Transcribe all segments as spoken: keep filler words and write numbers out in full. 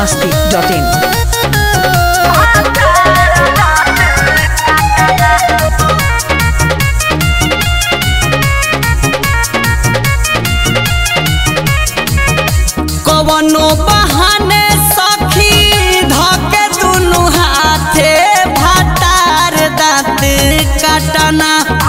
masti dot in. कवनो बहाने सखी धके दुनु हाथे भातार दाँत काटना।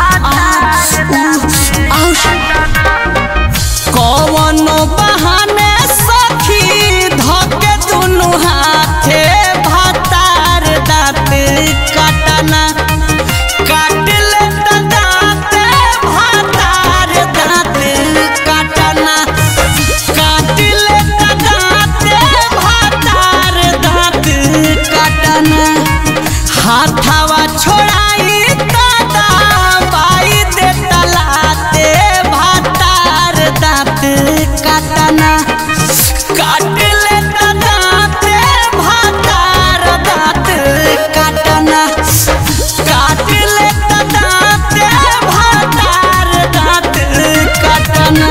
कवनो बहाने सखी धके दुनु हाथे भातार दाँत काटना। काट लेता दाँत भातार दाँत काटना। काट लेता दाँत भातार दाँत काटना। हाथावा छोड़ाई दादा बाई दे तलाते भातार दाँत काटना। काट लेता दाँत भातार दाँत काटना। काट लेता दाँत भातार दाँत काटना।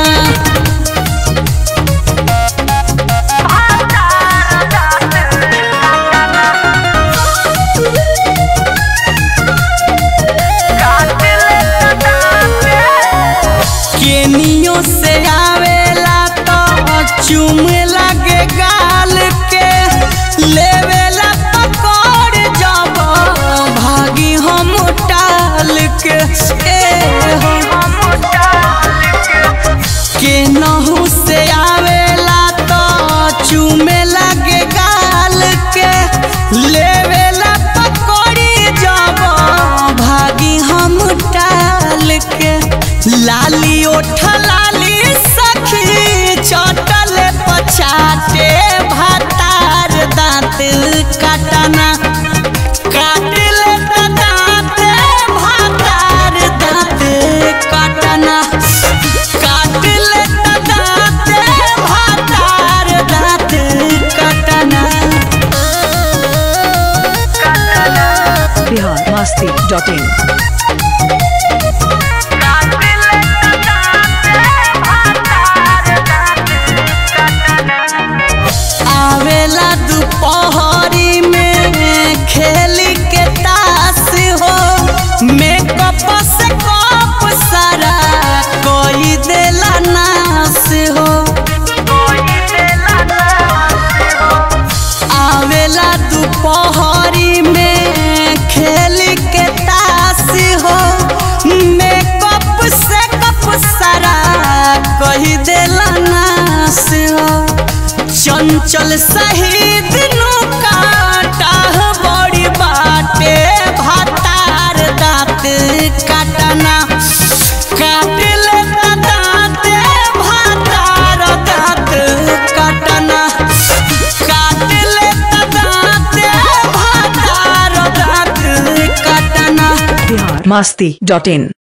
केनियो से आवेला तो चूम लगे गाल के। लेवेला पकड़ जब भागी हम टाल के। ए हो केनहू से आवेला तो चूम लगे गाल के। लेवेला पकड़ी जब भागी हम टाल के। लाली ओठ लाली सखी चटल पछाटे भातार दाँत काटना। काट लेता दाँत भातार दाँत काटना। काट लेता दाँत भातार दाँत काटना। Bihar masti dot in. आवेला दोपहरी में खेली के ताश हो। मेकअप से कप सारा कोई देला नाश हो। आवेला दोपहरी में खेली के ताश हो। मेकअप से कप सारा कोई देला नाश हो। चंचल शहीद नु काटा बड़ी बाटे भातार दाँत काटना। काट लेता दाँत भातार दाँत काटना। काट लेता दाँत भातार दाँत काटना। Bihar masti dot in.